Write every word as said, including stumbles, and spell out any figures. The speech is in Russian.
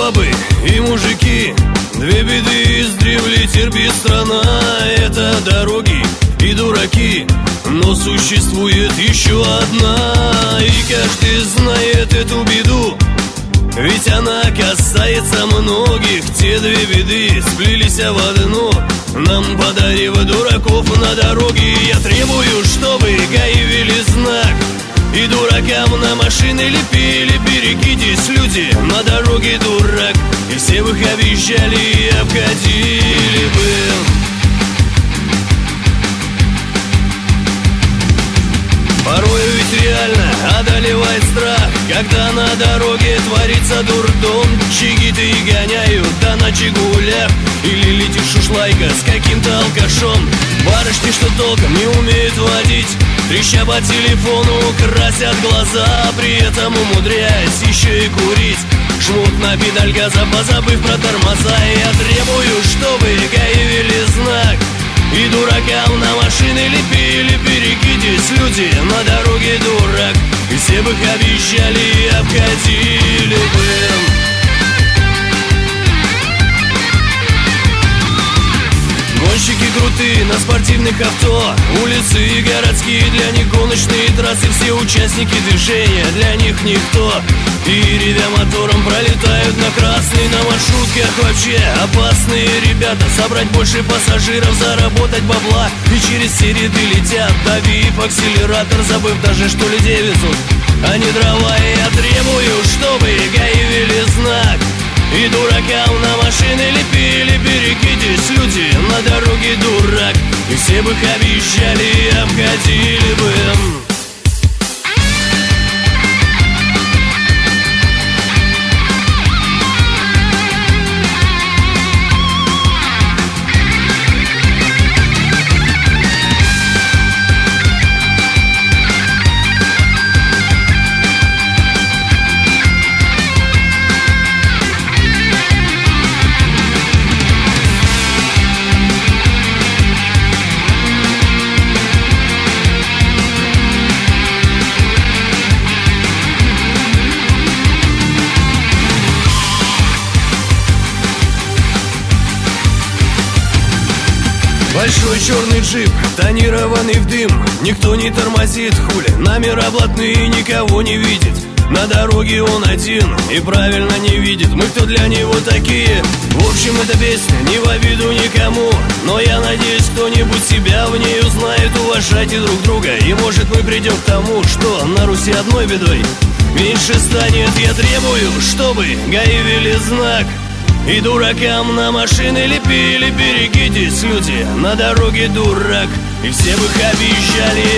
бабы и мужики, две беды издревле терпит страна. Это дороги и дураки, но существует еще одна, и каждый знает эту беду, ведь она касается многих. Те две беды сплелись в одну, нам подарив дураков на дороге. Я требую, чтобы ГАИ ввели знак и дуракам на машины лепили: берегитесь, люди, на дороге дурак. И все бы их объезжали и обходили бы. Порой ведь реально одолевает страх, когда на дороге творится дурдом. Чигиты гоняют, да на чигулях, или летит шушлайка с каким-то алкашом. Барышни, что толком не умеют водить, треща по телефону, красят глаза, при этом умудряясь еще и курить. Жмут на педаль газа, позабыв про тормоза. Я требую, чтобы ГАИ ввели знак и дуракам на машины лепили: берегитесь, люди, на дороге дурак. И все бы их объезжали и обходили бы. Гонщики крутые на спортивных авто, улицы и городские, для них гоночные трассы. Все участники движения, для них никто. И ревя мотором пролетают на красный. На маршрутках вообще опасные ребята. Собрать больше пассажиров, заработать бабла, и через все ряды летят, давив акселератор, забыв даже, что людей везут, а не дрова. И я требую, чтобы ГАИ ввели знак и дуракам на машины лепили: берегитесь, люди, на дороге дурак. И все бы их объезжали и обходили бы. Большой черный джип, тонированный в дым, никто не тормозит, хули, номера блатные, никого не видит. На дороге он один и правильно не видит, мы кто для него такие. В общем, эта песня не в обиду никому, но я надеюсь, кто-нибудь себя в ней узнает. Уважайте друг друга, и может мы придем к тому, что на Руси одной бедой меньше станет. Я требую, чтобы ГАИ ввели знак и дуракам на машины лепили: берегитесь, люди, на дороге дурак. И все бы их объезжали